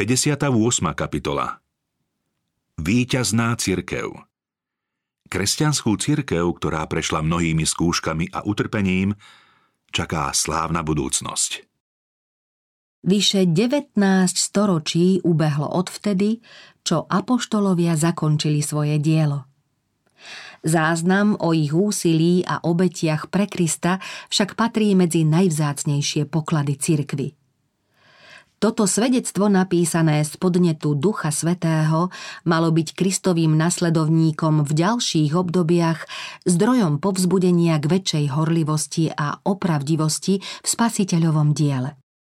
58. kapitola. Víťazná cirkev. Kresťanskú cirkev, ktorá prešla mnohými skúškami a utrpením, čaká slávna budúcnosť. Vyše 19 storočí ubehlo odvtedy, čo apoštolovia zakončili svoje dielo. Záznam o ich úsilí a obetiach pre Krista však patrí medzi najvzácnejšie poklady cirkvi. Toto svedectvo, napísané z podnetu Ducha Svätého, malo byť Kristovým nasledovníkom v ďalších obdobiach zdrojom povzbudenia k väčšej horlivosti a opravdivosti v spasiteľovom diele.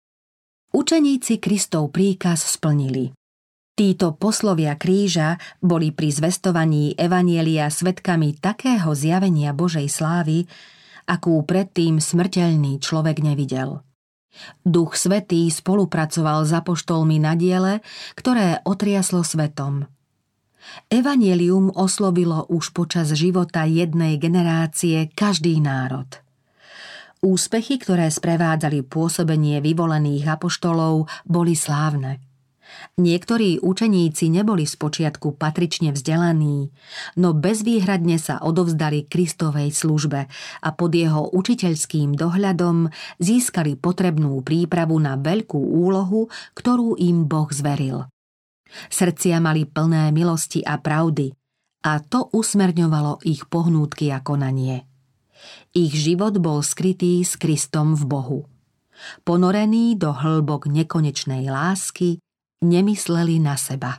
Učeníci Kristov príkaz splnili. Títo poslovia kríža boli pri zvestovaní evanjelia svedkami takého zjavenia Božej slávy, akú predtým smrteľný človek nevidel. Duch Svätý spolupracoval s apoštolmi na diele, ktoré otriaslo svetom. Evanjelium oslovilo už počas života jednej generácie každý národ. Úspechy, ktoré sprevádzali pôsobenie vyvolených apoštolov, boli slávne. Niektorí učeníci neboli spočiatku patrične vzdelaní, no bezvýhradne sa odovzdali Kristovej službe a pod jeho učiteľským dohľadom získali potrebnú prípravu na veľkú úlohu, ktorú im Boh zveril. Srdcia mali plné milosti a pravdy a to usmerňovalo ich pohnútky a konanie. Ich život bol skrytý s Kristom v Bohu. Ponorení do hĺbok nekonečnej lásky, nemysleli na seba.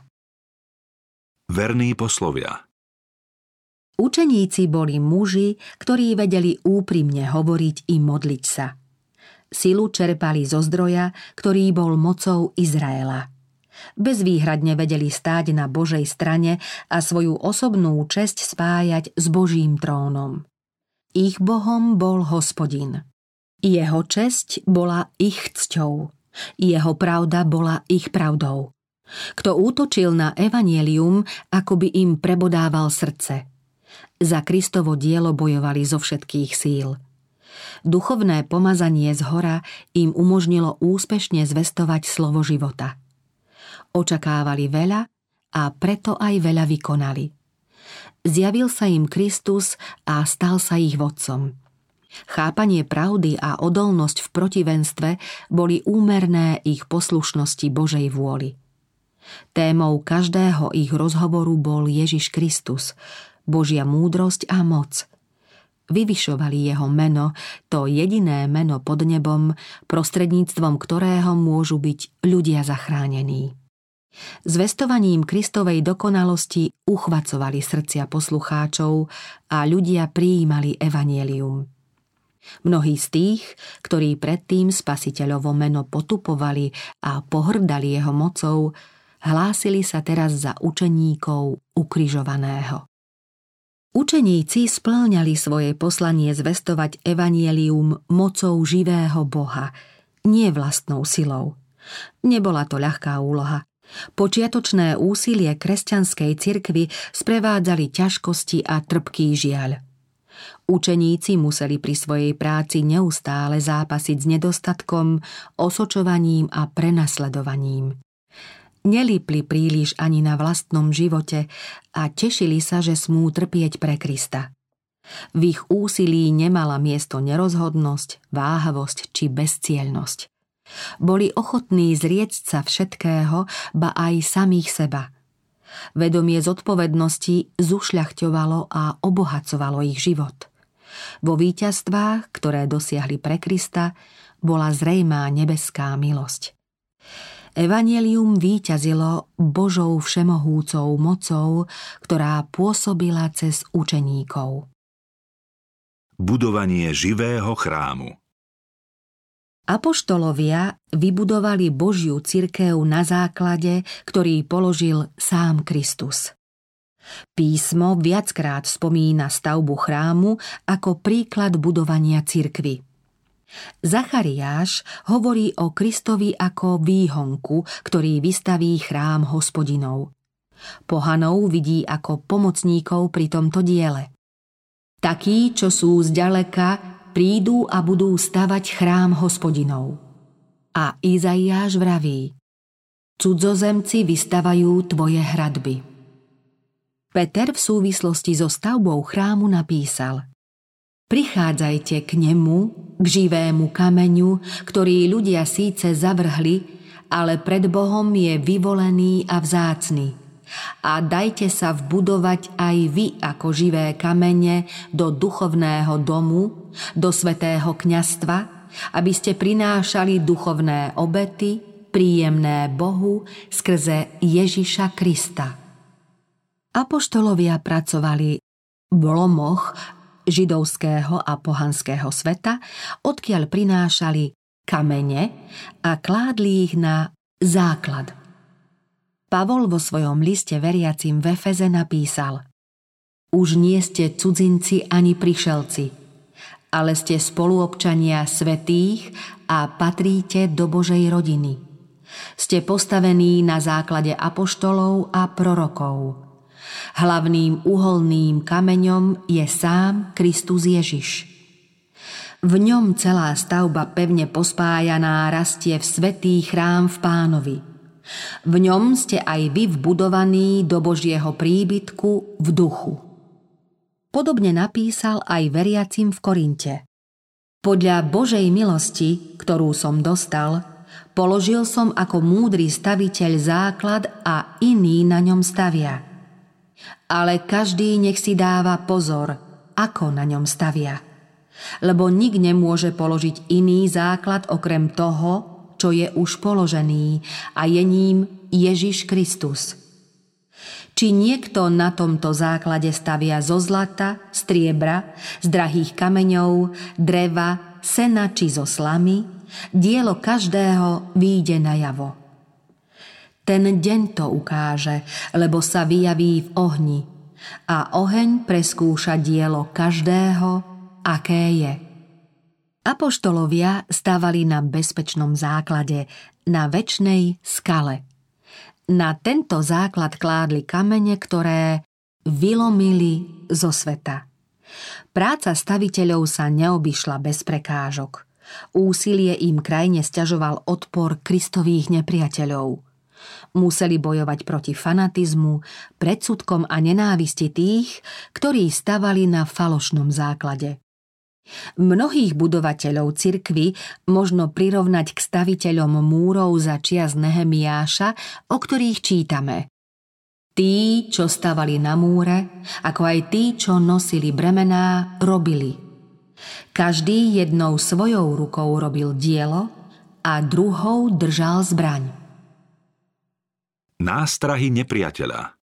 Verní poslovia. Učeníci boli muži, ktorí vedeli úprimne hovoriť i modliť sa. Silu čerpali zo zdroja, ktorý bol mocou Izraela. Bezvýhradne vedeli stáť na Božej strane a svoju osobnú česť spájať s Božím trónom. Ich Bohom bol Hospodin. Jeho česť bola ich cťou. Jeho pravda bola ich pravdou. Kto útočil na evanjelium, ako by im prebodával srdce. Za Kristovo dielo bojovali zo všetkých síl. Duchovné pomazanie zhora im umožnilo úspešne zvestovať slovo života. Očakávali veľa a preto aj veľa vykonali. Zjavil sa im Kristus a stal sa ich vodcom. Chápanie pravdy a odolnosť v protivenstve boli úmerné ich poslušnosti Božej vôli. Témou každého ich rozhovoru bol Ježiš Kristus, Božia múdrosť a moc. Vyvyšovali jeho meno, to jediné meno pod nebom, prostredníctvom ktorého môžu byť ľudia zachránení. Zvestovaním Kristovej dokonalosti uchvacovali srdcia poslucháčov a ľudia prijímali evanjelium. Mnohí z tých, ktorí predtým spasiteľovo meno potupovali a pohrdali jeho mocou, hlásili sa teraz za učeníkov ukrižovaného. Učeníci spĺňali svoje poslanie zvestovať evanjelium mocou živého Boha, nie vlastnou silou. Nebola to ľahká úloha. Počiatočné úsilie kresťanskej cirkvi sprevádzali ťažkosti a trpký žiaľ. Učeníci museli pri svojej práci neustále zápasiť s nedostatkom, osočovaním a prenasledovaním. Nelípli príliš ani na vlastnom živote a tešili sa, že smú trpieť pre Krista. V ich úsilí nemala miesto nerozhodnosť, váhavosť či bezcielnosť. Boli ochotní zriecť sa všetkého, ba aj samých seba. Vedomie zodpovednosti zušľachťovalo a obohacovalo ich život. Vo víťazstvách, ktoré dosiahli pre Krista, bola zrejmá nebeská milosť. Evanjelium víťazilo Božou všemohúcou mocou, ktorá pôsobila cez učeníkov. Budovanie živého chrámu. Apoštolovia vybudovali Božiu cirkev na základe, ktorý položil sám Kristus. Písmo viackrát spomína stavbu chrámu ako príklad budovania cirkvi. Zachariáš hovorí o Kristovi ako výhonku, ktorý vystaví chrám Hospodinov. Pohanov vidí ako pomocníkov pri tomto diele. Takí, čo sú zďaleka, prídu a budú stavať chrám Hospodinov. A Izaiáš vraví: Cudzozemci vystavajú tvoje hradby. Peter v súvislosti so stavbou chrámu napísal: Prichádzajte k nemu, k živému kameňu, ktorý ľudia síce zavrhli, ale pred Bohom je vyvolený a vzácny. A dajte sa vbudovať aj vy ako živé kamene do duchovného domu, do svätého kňazstva, aby ste prinášali duchovné obety, príjemné Bohu skrze Ježiša Krista. Apoštolovia pracovali v lomoch židovského a pohanského sveta, odkiaľ prinášali kamene a kládli ich na základ. Pavol vo svojom liste veriacim v Efeze napísal: Už nie ste cudzinci ani prišelci, ale ste spoluobčania svätých a patríte do Božej rodiny. Ste postavení na základe apoštolov a prorokov. Hlavným uholným kameňom je sám Kristus Ježiš. V ňom celá stavba pevne pospájaná rastie v svätý chrám v Pánovi. V ňom ste aj vy vbudovaní do Božieho príbytku v duchu. Podobne napísal aj veriacim v Korinte: Podľa Božej milosti, ktorú som dostal, položil som ako múdry staviteľ základ a iní na ňom stavia. Ale každý nech si dáva pozor, ako na ňom stavia. Lebo nik nemôže položiť iný základ okrem toho, čo je už položený, a je ním Ježiš Kristus. Či niekto na tomto základe stavia zo zlata, striebra, z drahých kameňov, dreva, sena či zo slamy, dielo každého vyjde najavo. Ten deň to ukáže, lebo sa vyjaví v ohni, a oheň preskúša dielo každého, aké je. Apoštolovia stávali na bezpečnom základe, na večnej skale. Na tento základ kládli kamene, ktoré vylomili zo sveta. Práca staviteľov sa neobyšla bez prekážok. Úsilie im krajne sťažoval odpor Kristových nepriateľov. Museli bojovať proti fanatizmu, predsudkom a nenávisti tých, ktorí stavali na falošnom základe. Mnohých budovateľov cirkvi možno prirovnať k staviteľom múrov za čias Nehemiáša, o ktorých čítame: Tí, čo stavali na múre, ako aj tí, čo nosili bremená, robili. Každý jednou svojou rukou robil dielo a druhou držal zbraň. Nástrahy nepriateľa.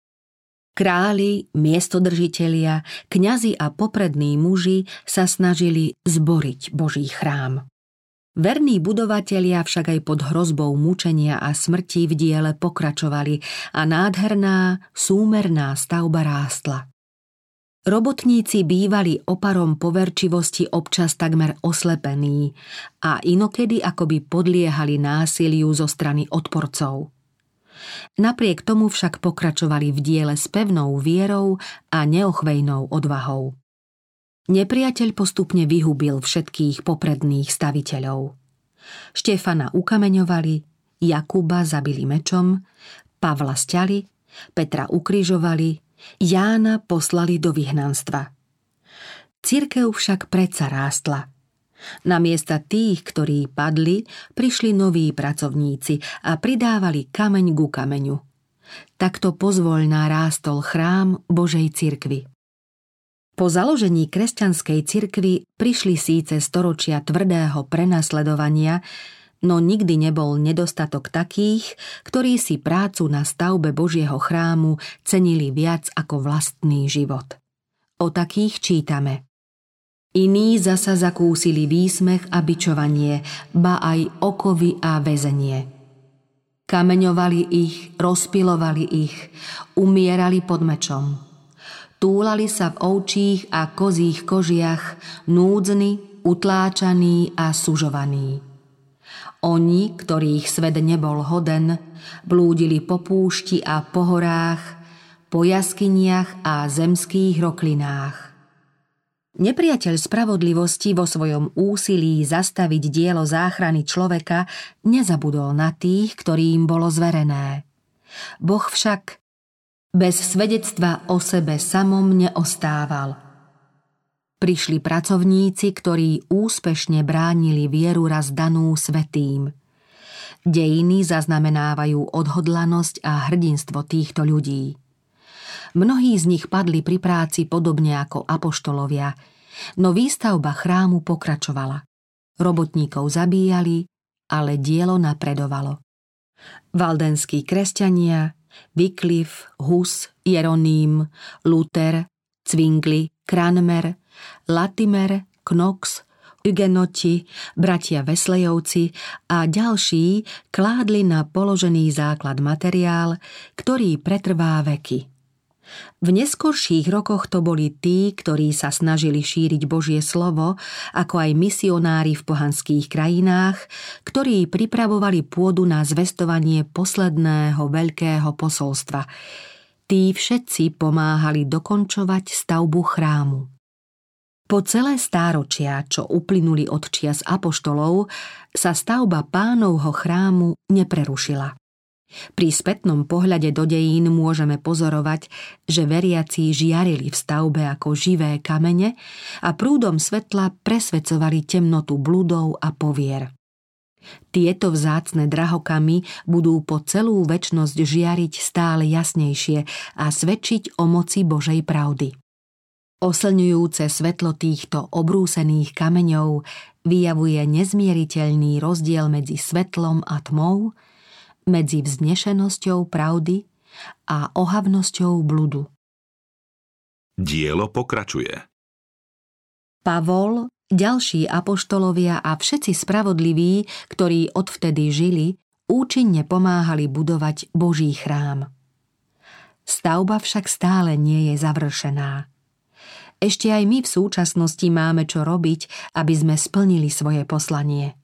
Králi, miestodržitelia, kňazi a poprední muži sa snažili zboriť Boží chrám. Verní budovatelia však aj pod hrozbou mučenia a smrti v diele pokračovali a nádherná, súmerná stavba rástla. Robotníci bývali oparom poverčivosti občas takmer oslepení a inokedy akoby podliehali násiliu zo strany odporcov. Napriek tomu však pokračovali v diele s pevnou vierou a neochvejnou odvahou. Nepriateľ postupne vyhubil všetkých popredných staviteľov. Štefana ukameňovali, Jakuba zabili mečom, Pavla sťali, Petra ukrižovali, Jána poslali do vyhnanstva. Cirkev však predsa rástla. Namiesto tých, ktorí padli, prišli noví pracovníci a pridávali kameň ku kameňu. Takto pozvoľná rástol chrám Božej cirkvi. Po založení kresťanskej cirkvi prišli síce storočia tvrdého prenasledovania, no nikdy nebol nedostatok takých, ktorí si prácu na stavbe Božieho chrámu cenili viac ako vlastný život. O takých čítame: Iní zasa zakúsili výsmech a bičovanie, ba aj okovy a väzenie. Kameňovali ich, rozpilovali ich, umierali pod mečom. Túlali sa v ovčích a kozích kožiach, núdzni, utláčaní a sužovaní. Oni, ktorých svet nebol hoden, blúdili po púšti a po horách, po jaskyniach a zemských roklinách. Nepriateľ spravodlivosti vo svojom úsilí zastaviť dielo záchrany človeka nezabudol na tých, ktorým bolo zverené. Boh však bez svedectva o sebe samom neostával. Prišli pracovníci, ktorí úspešne bránili vieru raz danú svätým. Dejiny zaznamenávajú odhodlanosť a hrdinstvo týchto ľudí. Mnohí z nich padli pri práci podobne ako apoštolovia, no výstavba chrámu pokračovala. Robotníkov zabíjali, ale dielo napredovalo. Valdenskí kresťania, Wycliffe, Hus, Jeroným, Luther, Zwingli, Cranmer, Latimer, Knox, Hugenoti, bratia Wesleyovci a ďalší kládli na položený základ materiál, ktorý pretrvá veky. V neskorších rokoch to boli tí, ktorí sa snažili šíriť Božie slovo, ako aj misionári v pohanských krajinách, ktorí pripravovali pôdu na zvestovanie posledného veľkého posolstva. Tí všetci pomáhali dokončovať stavbu chrámu. Po celé stáročia, čo uplynuli od čias apoštolov, sa stavba Pánovho chrámu neprerušila. Pri spätnom pohľade do dejín môžeme pozorovať, že veriaci žiarili v stavbe ako živé kamene a prúdom svetla presvedcovali temnotu bludov a povier. Tieto vzácne drahokamy budú po celú večnosť žiariť stále jasnejšie a svedčiť o moci Božej pravdy. Oslňujúce svetlo týchto obrúsených kameňov vyjavuje nezmieriteľný rozdiel medzi svetlom a tmou, medzi vznešenosťou pravdy a ohavnosťou bludu. Dielo pokračuje. Pavol, ďalší apoštolovia a všetci spravodliví, ktorí odvtedy žili, účinne pomáhali budovať Boží chrám. Stavba však stále nie je završená. Ešte aj my v súčasnosti máme čo robiť, aby sme splnili svoje poslanie.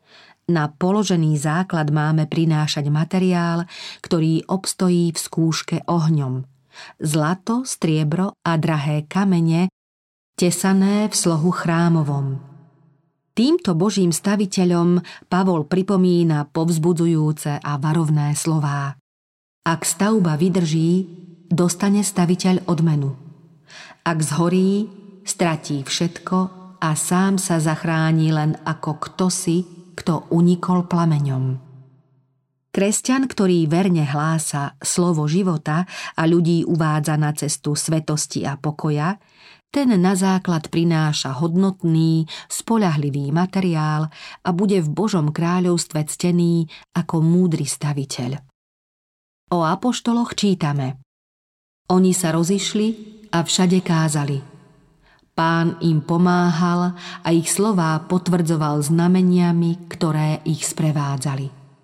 Na položený základ máme prinášať materiál, ktorý obstojí v skúške ohňom. Zlato, striebro a drahé kamene, tesané v slohu chrámovom. Týmto Božím staviteľom Pavol pripomína povzbudzujúce a varovné slová. Ak stavba vydrží, dostane staviteľ odmenu. Ak zhorí, stratí všetko a sám sa zachráni len ako ktosi, kto unikol plameňom. Kresťan, ktorý verne hlása slovo života a ľudí uvádza na cestu svetosti a pokoja, ten na základ prináša hodnotný, spoľahlivý materiál a bude v Božom kráľovstve ctený ako múdry staviteľ. O apoštoloch čítame: Oni sa rozišli a všade kázali. Pán im pomáhal a ich slová potvrdzoval znameniami, ktoré ich sprevádzali.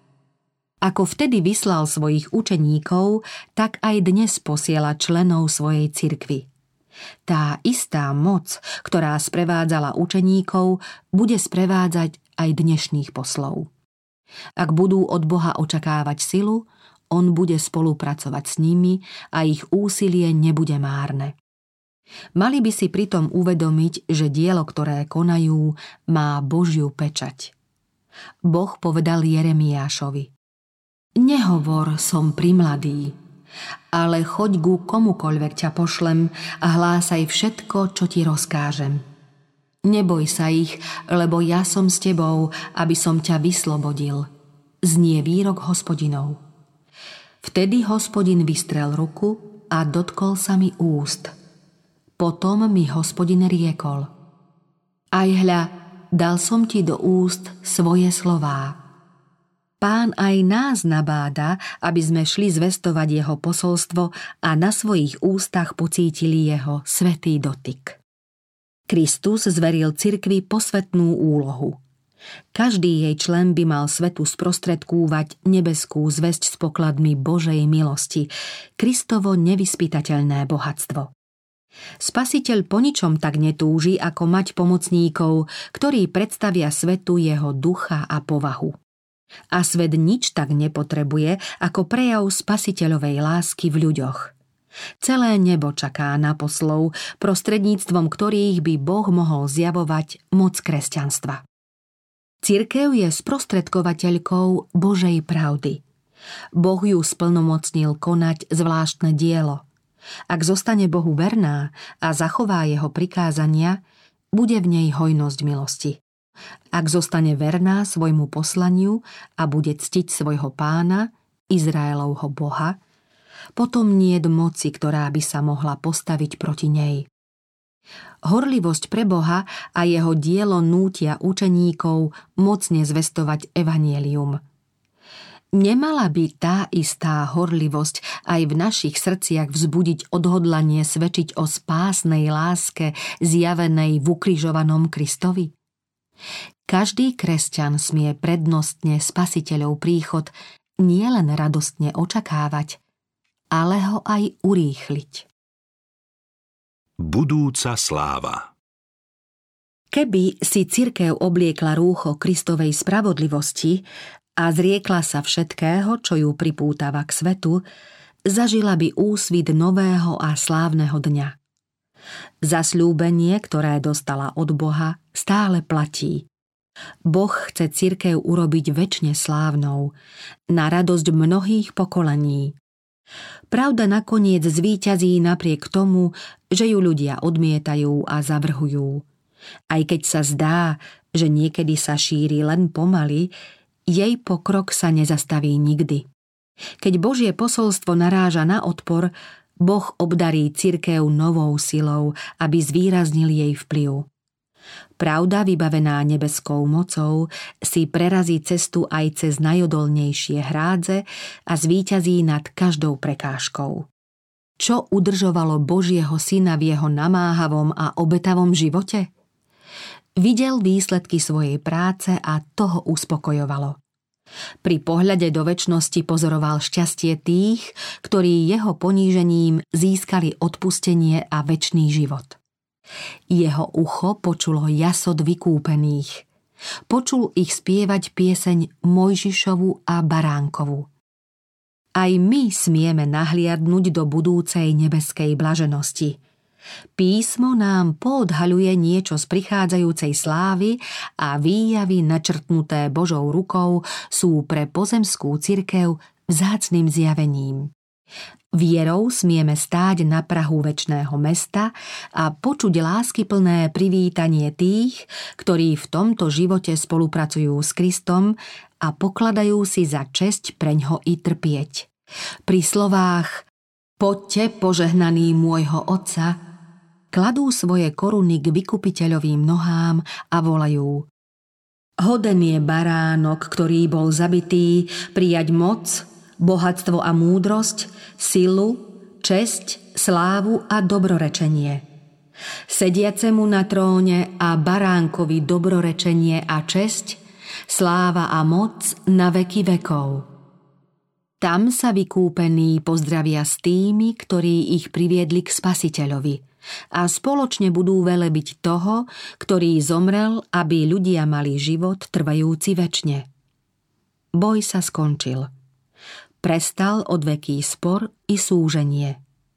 Ako vtedy vyslal svojich učeníkov, tak aj dnes posiela členov svojej cirkvi. Tá istá moc, ktorá sprevádzala učeníkov, bude sprevádzať aj dnešných poslov. Ak budú od Boha očakávať silu, on bude spolupracovať s nimi a ich úsilie nebude márne. Mali by si pritom uvedomiť, že dielo, ktoré konajú, má Božiu pečať. Boh povedal Jeremiášovi: Nehovor, som primladý, ale choď ku komukoľvek ťa pošlem a hlásaj všetko, čo ti rozkážem. Neboj sa ich, lebo ja som s tebou, aby som ťa vyslobodil. Znie výrok Hospodinov. Vtedy Hospodin vystrel ruku a dotkol sa mi úst. Potom mi Hospodin riekol: Aj hľa, dal som ti do úst svoje slová. Pán aj nás nabáda, aby sme šli zvestovať jeho posolstvo a na svojich ústach pocítili jeho svätý dotyk. Kristus zveril cirkvi posvätnú úlohu. Každý jej člen by mal svetu sprostredkúvať nebeskú zvesť s pokladmi Božej milosti, Kristovo nevyspytateľné bohatstvo. Spasiteľ po ničom tak netúži, ako mať pomocníkov, ktorí predstavia svetu jeho ducha a povahu. A svet nič tak nepotrebuje, ako prejav spasiteľovej lásky v ľuďoch. Celé nebo čaká na poslov, prostredníctvom ktorých by Boh mohol zjavovať moc kresťanstva. Cirkev je sprostredkovateľkou Božej pravdy. Boh ju splnomocnil konať zvláštne dielo. Ak zostane Bohu verná a zachová jeho prikázania, bude v nej hojnosť milosti. Ak zostane verná svojmu poslaniu a bude ctiť svojho Pána, Izraelovho Boha, potom niet moci, ktorá by sa mohla postaviť proti nej. Horlivosť pre Boha a jeho dielo nútia učeníkov mocne zvestovať evanjelium. Nemala by tá istá horlivosť aj v našich srdciach vzbudiť odhodlanie svedčiť o spásnej láske zjavenej v ukrižovanom Kristovi? Každý kresťan smie prednostne Spasiteľov príchod nielen radostne očakávať, ale ho aj urýchliť. Budúca sláva. Keby si cirkev obliekla rúcho Kristovej spravodlivosti a zriekla sa všetkého, čo ju pripútava k svetu, zažila by úsvit nového a slávneho dňa. Zasľúbenie, ktoré dostala od Boha, stále platí. Boh chce cirkev urobiť večne slávnou, na radosť mnohých pokolení. Pravda nakoniec zvíťazí napriek tomu, že ju ľudia odmietajú a zavrhujú. Aj keď sa zdá, že niekedy sa šíri len pomaly, jej pokrok sa nezastaví nikdy. Keď Božie posolstvo naráža na odpor, Boh obdarí cirkev novou silou, aby zvýraznil jej vplyv. Pravda, vybavená nebeskou mocou, si prerazí cestu aj cez najodolnejšie hrádze a zvíťazí nad každou prekážkou. Čo udržovalo Božieho syna v jeho namáhavom a obetavom živote? Videl výsledky svojej práce a to ho uspokojovalo. Pri pohľade do večnosti pozoroval šťastie tých, ktorí jeho ponížením získali odpustenie a večný život. Jeho ucho počulo jasot vykúpených. Počul ich spievať pieseň Mojžišovu a Baránkovu. Aj my smieme nahliadnuť do budúcej nebeskej blaženosti. Písmo nám poodhaľuje niečo z prichádzajúcej slávy a výjavy načrtnuté Božou rukou sú pre pozemskú cirkev vzácnym zjavením. Vierou smieme stáť na prahu večného mesta a počuť láskyplné privítanie tých, ktorí v tomto živote spolupracujú s Kristom a pokladajú si za česť preňho i trpieť. Pri slovách Poďte, požehnaní môjho Otca, kladú svoje koruny k vykupiteľovým nohám a volajú: Hoden je baránok, ktorý bol zabitý, prijať moc, bohatstvo a múdrosť, silu, česť, slávu a dobrorečenie. Sediacemu na tróne a baránkovi dobrorečenie a česť, sláva a moc na veky vekov. Tam sa vykúpení pozdravia s tými, ktorí ich priviedli k Spasiteľovi a spoločne budú velebiť toho, ktorý zomrel, aby ľudia mali život trvajúci večne. Boj sa skončil. Prestal odveký spor i súženie.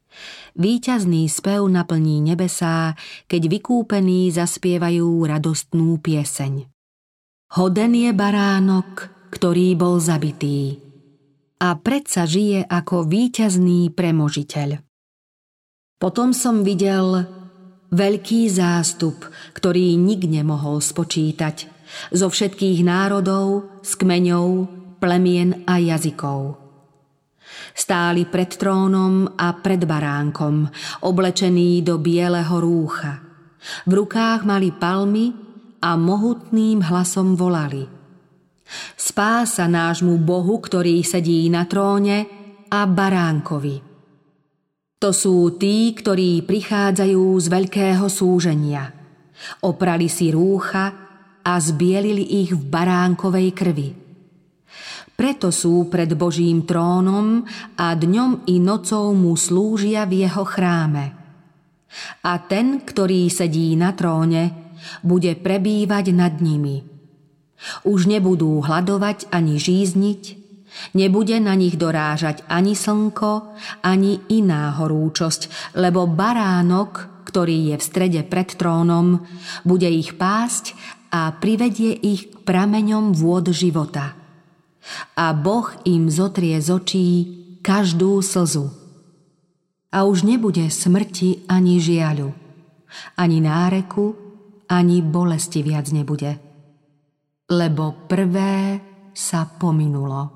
Víťazný spev naplní nebesá, keď vykúpení zaspievajú radostnú pieseň. Hoden je baránok, ktorý bol zabitý, a predsa žije ako víťazný premožiteľ. Potom som videl veľký zástup, ktorý nik nemohol spočítať, zo všetkých národov, z kmeňov, plemien a jazykov. Stáli pred trónom a pred baránkom, oblečení do bieleho rúcha. V rukách mali palmy a mohutným hlasom volali: Spása nášmu Bohu, ktorý sedí na tróne, a baránkovi. To sú tí, ktorí prichádzajú z veľkého súženia. Oprali si rúcha a zbielili ich v baránkovej krvi. Preto sú pred Božím trónom a dňom i nocou mu slúžia v jeho chráme. A ten, ktorý sedí na tróne, bude prebývať nad nimi. Už nebudú hladovať ani žízniť, Nebude na nich dorážať ani slnko, ani iná horúčosť, lebo baránok, ktorý je v strede pred trónom, bude ich pásť a privedie ich k prameňom vôd života. A Boh im zotrie z očí každú slzu. A už nebude smrti ani žiaľu, ani náreku, ani bolesti viac nebude. Lebo prvé sa pominulo.